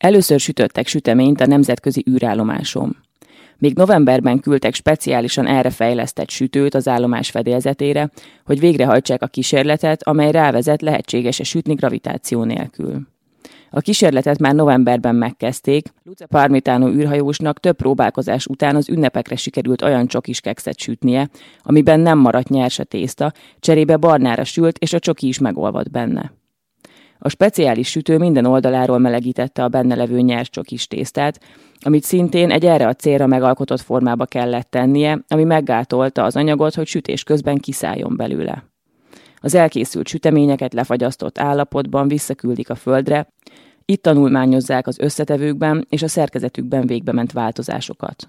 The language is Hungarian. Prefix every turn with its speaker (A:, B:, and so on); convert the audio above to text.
A: Először sütöttek süteményt a nemzetközi űrállomáson. Még novemberben küldtek speciálisan erre fejlesztett sütőt az állomás fedélzetére, hogy végrehajtsák a kísérletet, amely rávezet, lehetséges-e sütni gravitáció nélkül. A kísérletet már novemberben megkezdték, Luca Parmitano űrhajósnak több próbálkozás után az ünnepekre sikerült olyan csokis kekszet sütnie, amiben nem maradt nyers a tészta, cserébe barnára sült, és a csoki is megolvadt benne. A speciális sütő minden oldaláról melegítette a benne levő nyers csokis tésztát, amit szintén egy erre a célra megalkotott formába kellett tennie, ami meggátolta az anyagot, hogy sütés közben kiszálljon belőle. Az elkészült süteményeket lefagyasztott állapotban visszaküldik a földre, itt tanulmányozzák az összetevőkben és a szerkezetükben végbement változásokat.